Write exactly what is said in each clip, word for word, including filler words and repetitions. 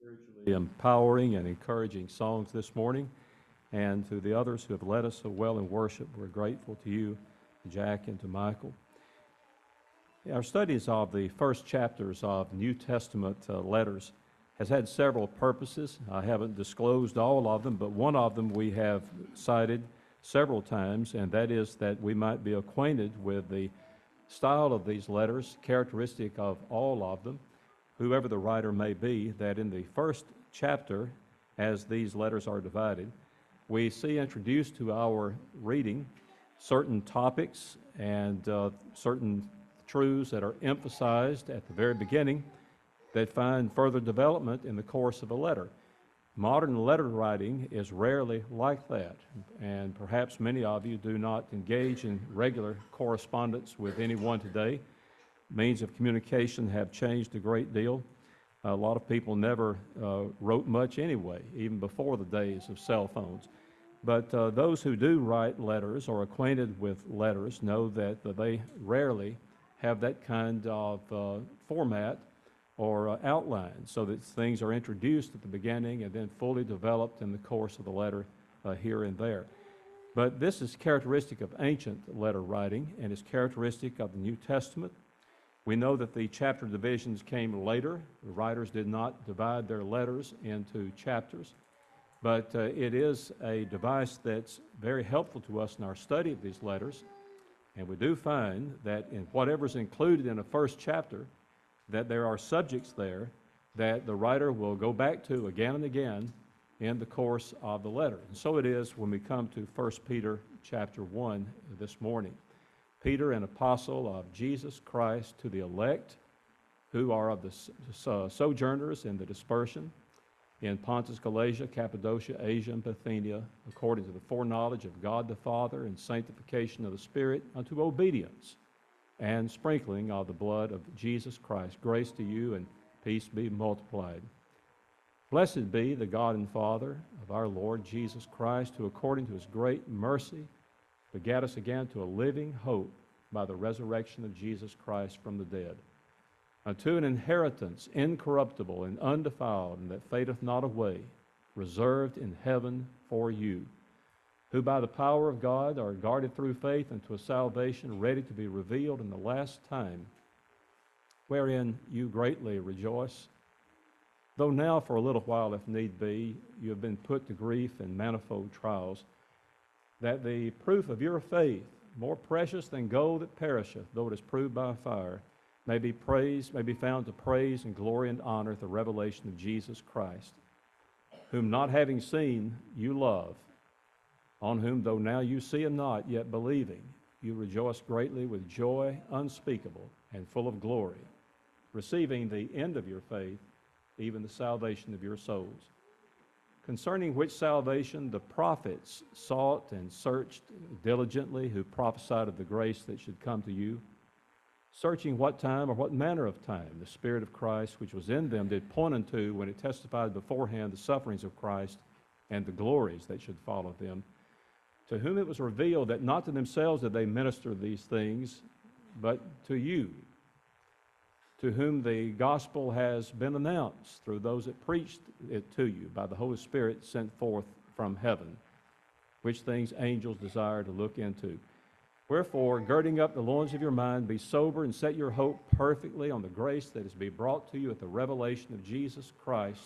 spiritually empowering and encouraging songs this morning. And to the others who have led us so well in worship, we're grateful to you, Jack, and to Michael. Our studies of the first chapters of New Testament uh, letters has had several purposes. I haven't disclosed all of them, but one of them we have cited several times, and that is that we might be acquainted with the style of these letters, characteristic of all of them, whoever the writer may be, that in the first chapter, as these letters are divided, we see introduced to our reading certain topics and uh, certain truths that are emphasized at the very beginning that find further development in the course of a letter. Modern letter writing is rarely like that, and perhaps many of you do not engage in regular correspondence with anyone today. Means of communication have changed a great deal. A lot of people never uh, wrote much anyway, even before the days of cell phones. But uh, those who do write letters or acquainted with letters know that uh, they rarely have that kind of uh, format or uh, outline, so that things are introduced at the beginning and then fully developed in the course of the letter uh, here and there. But this is characteristic of ancient letter writing and is characteristic of the New Testament. We know that the chapter divisions came later. The writers did not divide their letters into chapters, but uh, it is a device that's very helpful to us in our study of these letters. And we do find that in whatever's included in a first chapter, that there are subjects there that the writer will go back to again and again in the course of the letter. And so it is when we come to First Peter chapter one this morning. Peter, an apostle of Jesus Christ, to the elect who are of the uh, sojourners in the dispersion in Pontus, Galatia, Cappadocia, Asia, and Bithynia, according to the foreknowledge of God the Father and sanctification of the Spirit, unto obedience and sprinkling of the blood of Jesus Christ. Grace to you and peace be multiplied. Blessed be the God and Father of our Lord Jesus Christ, who according to his great mercy begat us again to a living hope by the resurrection of Jesus Christ from the dead, unto an inheritance incorruptible and undefiled, and that fadeth not away, reserved in heaven for you, who by the power of God are guarded through faith unto a salvation ready to be revealed in the last time, wherein you greatly rejoice, though now for a little while, if need be, you have been put to grief in manifold trials, that the proof of your faith, more precious than gold that perisheth, though it is proved by fire, may be praised, may be found to praise and glory and honor at the revelation of Jesus Christ, whom not having seen you love, on whom though now you see him not, yet believing, you rejoice greatly with joy unspeakable and full of glory, receiving the end of your faith, even the salvation of your souls, concerning which salvation the prophets sought and searched diligently, who prophesied of the grace that should come to you, searching what time or what manner of time the Spirit of Christ which was in them did point unto, when it testified beforehand the sufferings of Christ and the glories that should follow them, to whom it was revealed that not to themselves did they minister these things, but to you, to whom the gospel has been announced through those that preached it to you by the Holy Spirit sent forth from heaven, which things angels desire to look into. Wherefore, girding up the loins of your mind, be sober and set your hope perfectly on the grace that is to be brought to you at the revelation of Jesus Christ,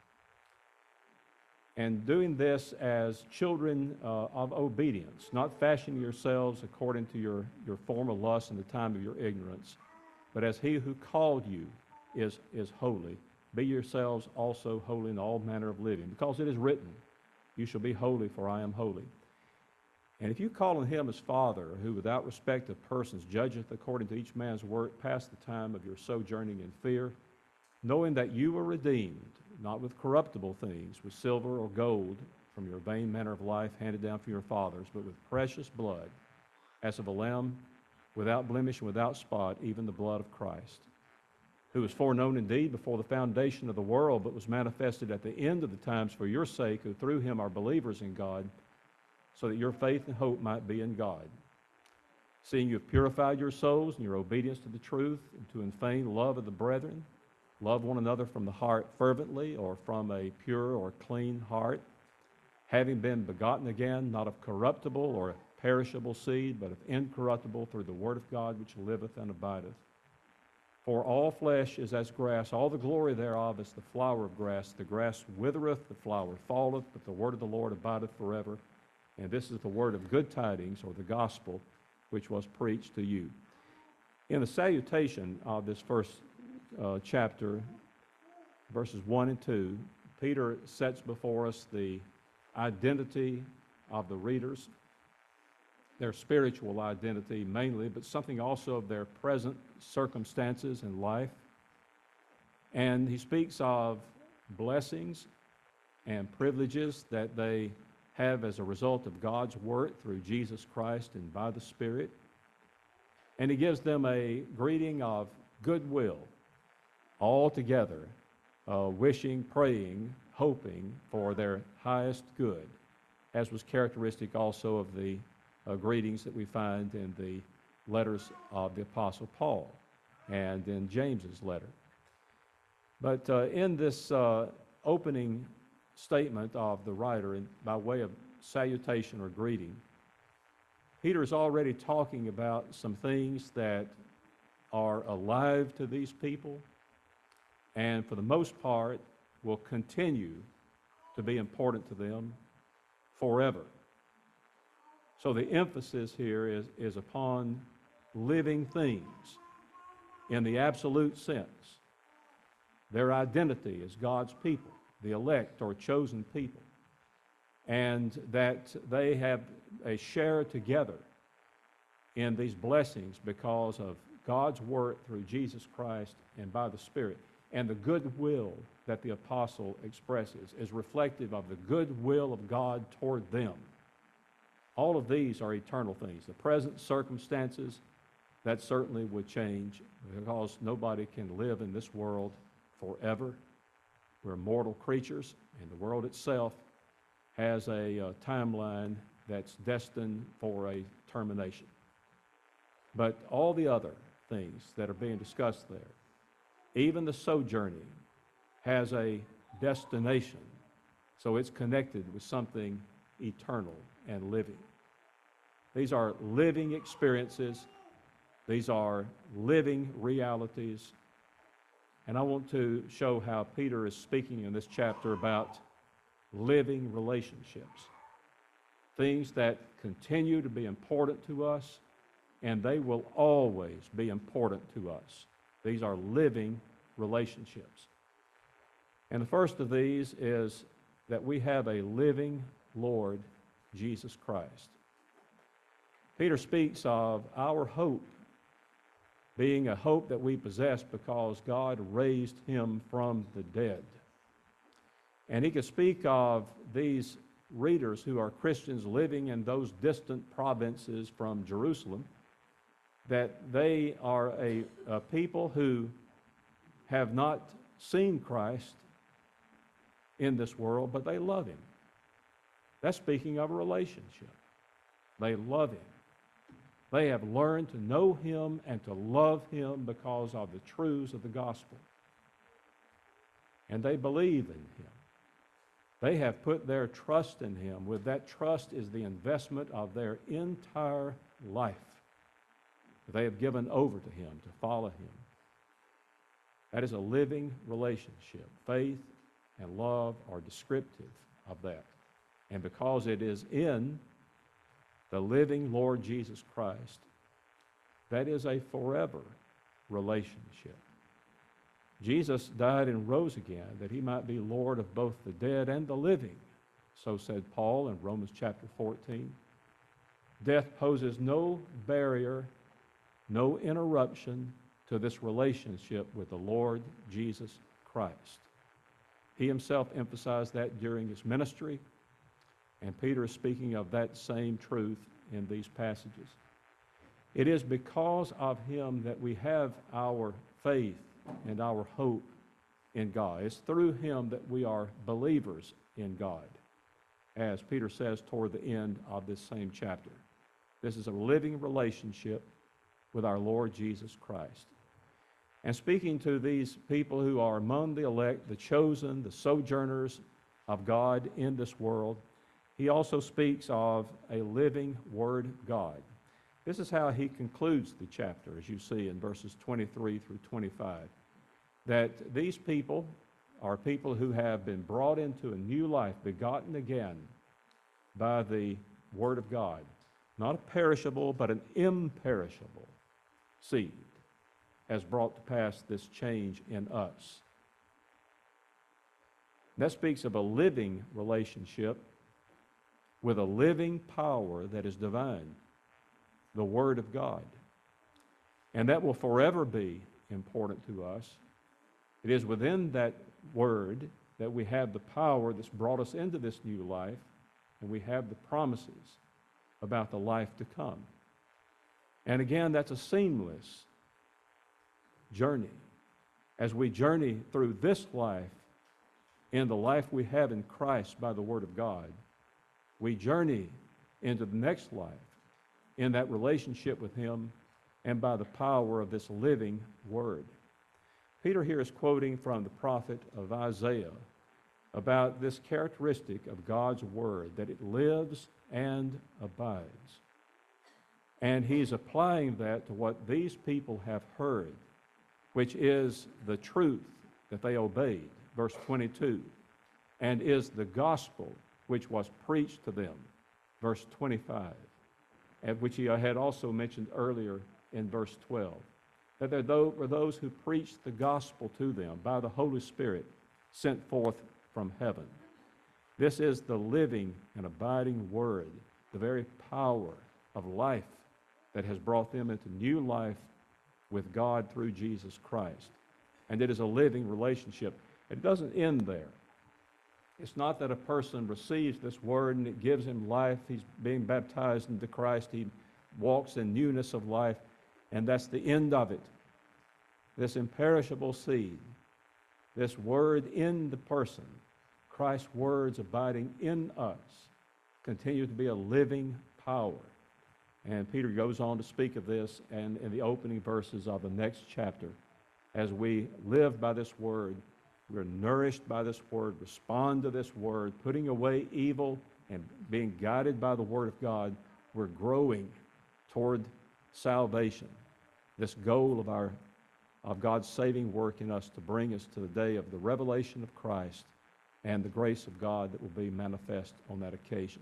and doing this as children uh, of obedience, not fashioning yourselves according to your, your former lust in the time of your ignorance, but as he who called you is, is holy, be yourselves also holy in all manner of living, because it is written, you shall be holy, for I am holy. And if you call on him as Father, who without respect of persons judgeth according to each man's work, pass the time of your sojourning in fear, knowing that you were redeemed, not with corruptible things, with silver or gold, from your vain manner of life handed down from your fathers, but with precious blood, as of a lamb without blemish and without spot, even the blood of Christ, who was foreknown indeed before the foundation of the world, but was manifested at the end of the times for your sake, who through him are believers in God, so that your faith and hope might be in God. Seeing you have purified your souls in your obedience to the truth, and to infame love of the brethren, Love one another from the heart fervently, or from a pure or clean heart, having been begotten again, not of corruptible or perishable seed, but of incorruptible, through the word of God which liveth and abideth. For all flesh is as grass, all the glory thereof is the flower of grass. The grass withereth, the flower falleth, but the word of the Lord abideth forever. And this is the word of good tidings, or the gospel, which was preached to you. In the salutation of this first uh, chapter, verses one and two, Peter sets before us the identity of the readers, their spiritual identity mainly, but something also of their present circumstances in life. And he speaks of blessings and privileges that they have as a result of God's work through Jesus Christ and by the Spirit. And he gives them a greeting of goodwill, all together, uh, wishing, praying, hoping for their highest good, as was characteristic also of the uh, greetings that we find in the letters of the Apostle Paul and in James's letter. But uh, in this uh, opening statement of the writer, in, by way of salutation or greeting, Peter is already talking about some things that are alive to these people, and for the most part will continue to be important to them forever. So the emphasis here is, is upon living things in the absolute sense. Their identity as God's people, the elect or chosen people, and that they have a share together in these blessings because of God's work through Jesus Christ and by the Spirit. And the goodwill that the apostle expresses is reflective of the goodwill of God toward them. All of these are eternal things. The present circumstances, that certainly would change, because nobody can live in this world forever. We're mortal creatures, and the world itself has a uh, timeline that's destined for a termination. But all the other things that are being discussed there, even the sojourning, has a destination. So it's connected with something eternal and living. These are living experiences. These are living realities. And I want to show how Peter is speaking in this chapter about living relationships, things that continue to be important to us, and they will always be important to us. These are living relationships. And the first of these is that we have a living Lord Jesus Christ. Peter speaks of our hope being a hope that we possess because God raised him from the dead. And he could speak of these readers who are Christians living in those distant provinces from Jerusalem, that they are a, a people who have not seen Christ in this world, but they love him. That's speaking of a relationship. They love him. They have learned to know him and to love him because of the truths of the gospel. And they believe in him. They have put their trust in him. With that trust is the investment of their entire life. They have given over to him, to follow him. That is a living relationship. Faith and love are descriptive of that. And because it is in the living Lord Jesus Christ, that is a forever relationship. Jesus died and rose again that he might be Lord of both the dead and the living. So said Paul in Romans chapter fourteen. Death poses no barrier, no interruption to this relationship with the Lord Jesus Christ. He himself emphasized that during his ministry, and Peter is speaking of that same truth in these passages. It is because of him that we have our faith and our hope in God. It's through him that we are believers in God, as Peter says toward the end of this same chapter. This is a living relationship with our Lord Jesus Christ. And speaking to these people who are among the elect, the chosen, the sojourners of God in this world, he also speaks of a living Word God. This is how he concludes the chapter, as you see in verses twenty-three through twenty-five, that these people are people who have been brought into a new life, begotten again by the Word of God. Not a perishable, but an imperishable seed has brought to pass this change in us. That speaks of a living relationship with a living power that is divine, the Word of God. And that will forever be important to us. It is within that Word that we have the power that's brought us into this new life, and we have the promises about the life to come. And again, that's a seamless journey. As we journey through this life, in the life we have in Christ by the Word of God, we journey into the next life in that relationship with Him and by the power of this living Word. Peter here is quoting from the prophet of Isaiah about this characteristic of God's Word, that it lives and abides. And he's applying that to what these people have heard, which is the truth that they obeyed, verse twenty-two, and is the gospel which was preached to them, verse twenty-five, and which he had also mentioned earlier in verse twelve, that there were those who preached the gospel to them by the Holy Spirit sent forth from heaven. This is the living and abiding Word, the very power of life that has brought them into new life with God through Jesus Christ. And it is a living relationship. It doesn't end there. It's not that a person receives this Word and it gives him life. He's being baptized into Christ. He walks in newness of life, and that's the end of it. This imperishable seed, this Word in the person, Christ's words abiding in us, continue to be a living power. And Peter goes on to speak of this and in the opening verses of the next chapter. As we live by this Word, we're nourished by this Word, respond to this Word, putting away evil and being guided by the Word of God, we're growing toward salvation, this goal of our of God's saving work in us to bring us to the day of the revelation of Christ and the grace of God that will be manifest on that occasion.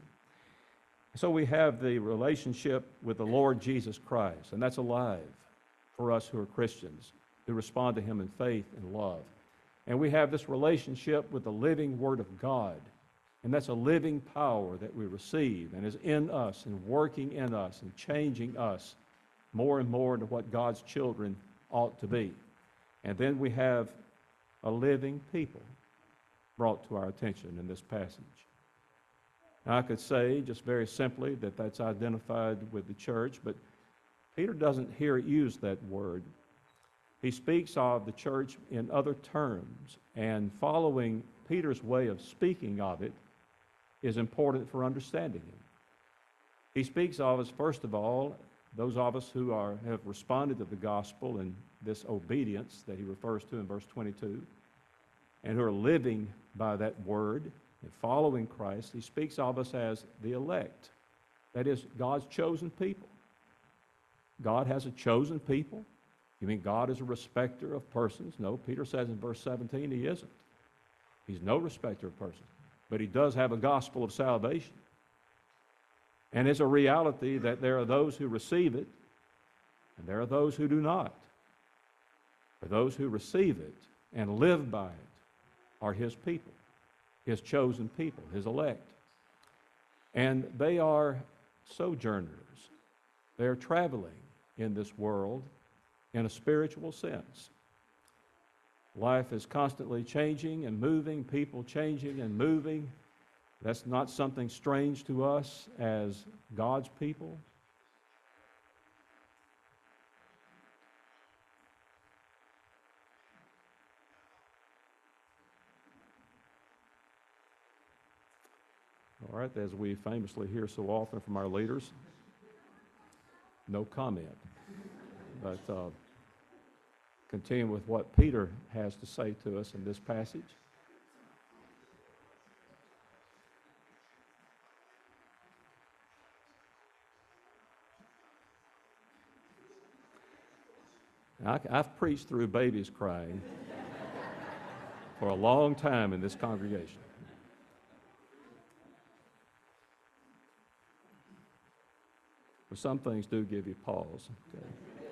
So we have the relationship with the Lord Jesus Christ, and that's alive for us who are Christians, who respond to Him in faith and love. And we have this relationship with the living Word of God, and that's a living power that we receive and is in us and working in us and changing us more and more into what God's children ought to be. And then we have a living people brought to our attention in this passage. Now, I could say just very simply that that's identified with the church, but Peter doesn't here use that word. He speaks of the church in other terms, and following Peter's way of speaking of it is important for understanding him. He speaks of us, first of all, those of us who are have responded to the gospel and this obedience that he refers to in verse twenty-two, and who are living by that word and following Christ. He speaks of us as the elect, that is, God's chosen people. God has a chosen people. You mean God is a respecter of persons? No, Peter says in verse seventeen he isn't. He's no respecter of persons, but he does have a gospel of salvation. And it's a reality that there are those who receive it, and there are those who do not. For those who receive it and live by it are his people, his chosen people, his elect. And they are sojourners. They are traveling in this world in a spiritual sense. Life is constantly changing and moving, people changing and moving. That's not something strange to us as God's people. All right, as we famously hear so often from our leaders, no comment. But uh, continue with what Peter has to say to us in this passage. I, I've preached through babies crying for a long time in this congregation. But some things do give you pause. Okay?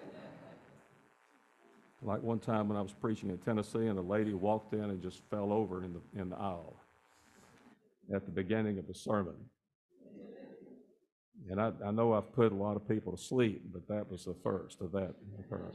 Like one time when I was preaching in Tennessee, and a lady walked in and just fell over in the in the aisle at the beginning of the sermon. And I, I know I've put a lot of people to sleep, but that was the first of that occurrence.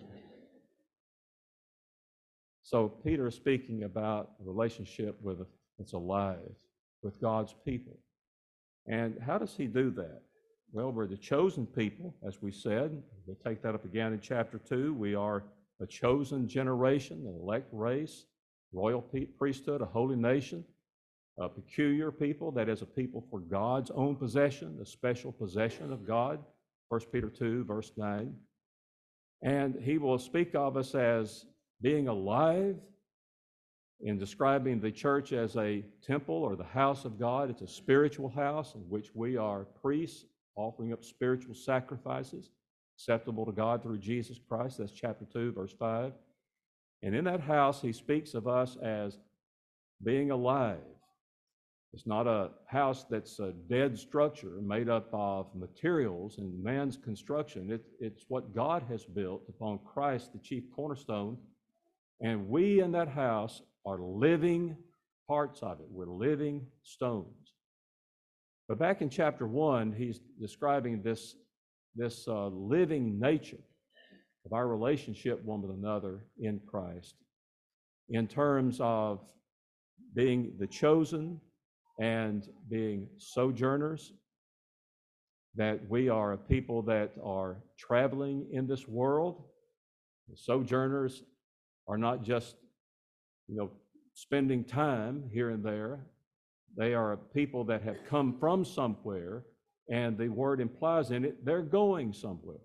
So Peter is speaking about a relationship with that's alive with God's people. And how does he do that? Well, we're the chosen people, as we said. We'll take that up again in chapter two. We are a chosen generation, an elect race, royal priesthood, a holy nation, a peculiar people, that is a people for God's own possession, a special possession of God, First Peter two, verse nine. And he will speak of us as being alive in describing the church as a temple or the house of God. It's a spiritual house in which we are priests offering up spiritual sacrifices acceptable to God through Jesus Christ. That's chapter two, verse five. And in that house, he speaks of us as being alive. It's not a house that's a dead structure made up of materials and man's construction. It, it's what God has built upon Christ, the chief cornerstone. And we in that house are living parts of it. We're living stones. But back in chapter one, he's describing this, this uh, living nature of our relationship one with another in Christ in terms of being the chosen and being sojourners, that we are a people that are traveling in this world. The sojourners are not just, you know, spending time here and there. They are a people that have come from somewhere, and the word implies in it, they're going somewhere.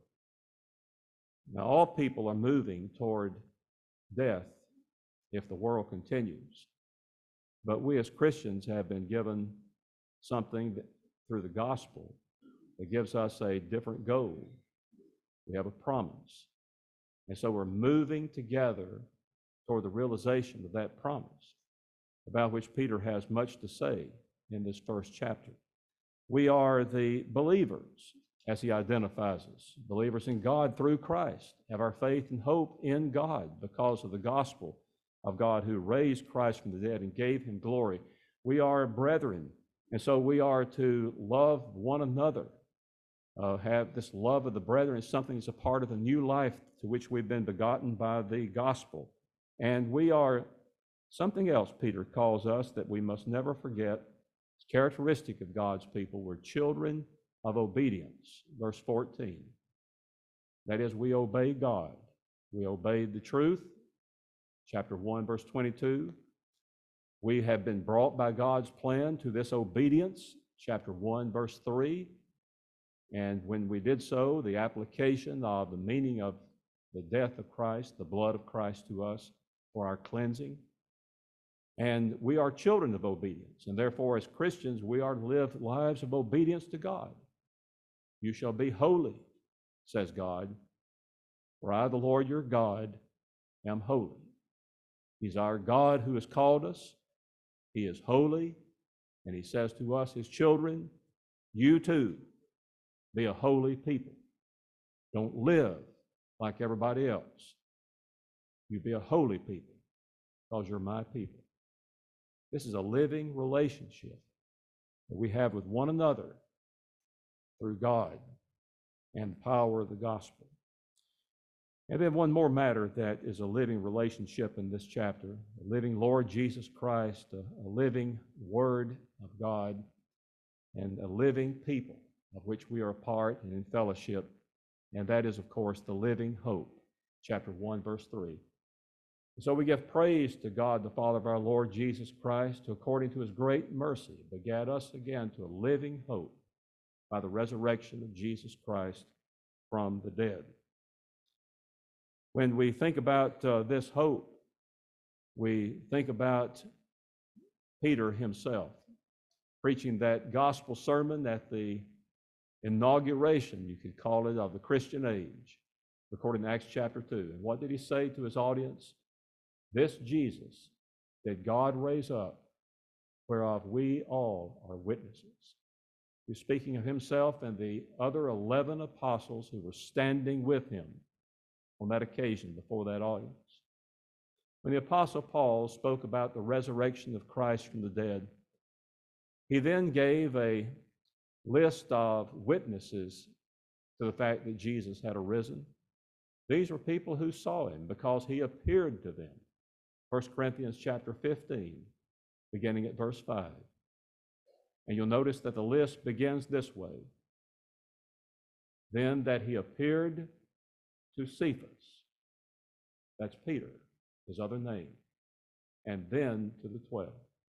Now, all people are moving toward death if the world continues. But we as Christians have been given something that, through the gospel, that gives us a different goal. We have a promise. And so we're moving together toward the realization of that promise, about which Peter has much to say in this first chapter. We are the believers, as he identifies us, believers in God through Christ, have our faith and hope in God because of the gospel of God who raised Christ from the dead and gave him glory. We are brethren, and so we are to love one another. Uh, have this love of the brethren is something that's a part of the new life to which we've been begotten by the gospel. And we are something else Peter calls us that we must never forget. It's characteristic of God's people. We're children of obedience. Verse fourteen. That is, we obey God. We obeyed the truth. Chapter one, verse twenty-two. We have been brought by God's plan to this obedience. Chapter one, verse three. And when we did so, the application of the meaning of the death of Christ, the blood of Christ to us for our cleansing. And we are children of obedience. And therefore, as Christians, we are to live lives of obedience to God. You shall be holy, says God, for I, the Lord your God, am holy. He's our God who has called us. He is holy. And he says to us, his children, you too, be a holy people. Don't live like everybody else. You be a holy people because you're my people. This is a living relationship that we have with one another through God and the power of the gospel. And then one more matter that is a living relationship in this chapter, a living Lord Jesus Christ, a, a living Word of God, and a living people of which we are a part and in fellowship. And that is, of course, the living hope, chapter one, verse three. So we give praise to God, the Father of our Lord Jesus Christ, who according to his great mercy begat us again to a living hope by the resurrection of Jesus Christ from the dead. When we think about uh, this hope, we think about Peter himself preaching that gospel sermon at the inauguration, you could call it, of the Christian age, recorded in Acts chapter two. And what did he say to his audience? This Jesus did God raise up, whereof we all are witnesses. He's speaking of himself and the other eleven apostles who were standing with him on that occasion before that audience. When the Apostle Paul spoke about the resurrection of Christ from the dead, he then gave a list of witnesses to the fact that Jesus had arisen. These were people who saw him because he appeared to them. First Corinthians chapter fifteen, beginning at verse five. And you'll notice that the list begins this way. Then that he appeared to Cephas, that's Peter, his other name, and then to the twelve.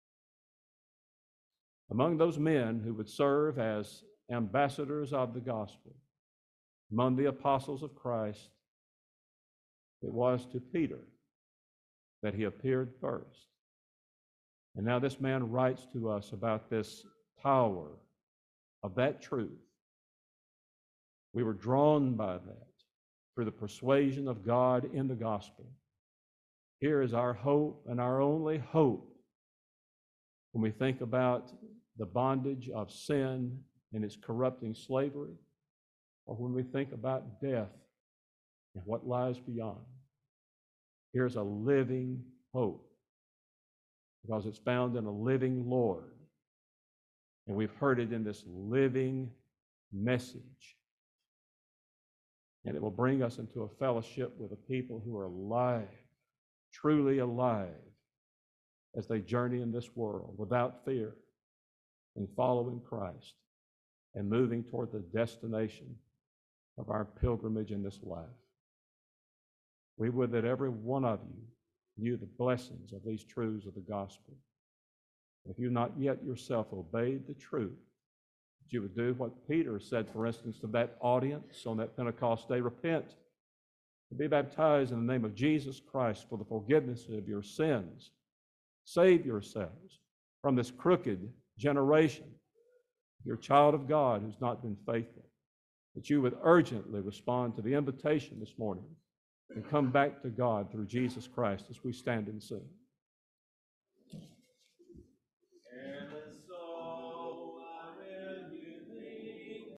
Among those men who would serve as ambassadors of the gospel, among the apostles of Christ, it was to Peter that he appeared first. And now this man writes to us about this power of that truth. We were drawn by that through the persuasion of God in the gospel. Here is our hope and our only hope when we think about the bondage of sin and its corrupting slavery, or when we think about death and what lies beyond. Here's a living hope, because it's found in a living Lord. And we've heard it in this living message. And it will bring us into a fellowship with a people who are alive, truly alive, as they journey in this world without fear, and following Christ and moving toward the destination of our pilgrimage in this life. We would that every one of you knew the blessings of these truths of the gospel. If you've not yet yourself obeyed the truth, that you would do what Peter said, for instance, to that audience on that Pentecost day: repent and be baptized in the name of Jesus Christ for the forgiveness of your sins. Save yourselves from this crooked generation. If you're a child of God who's not been faithful, that you would urgently respond to the invitation this morning and come back to God through Jesus Christ as we stand and sing.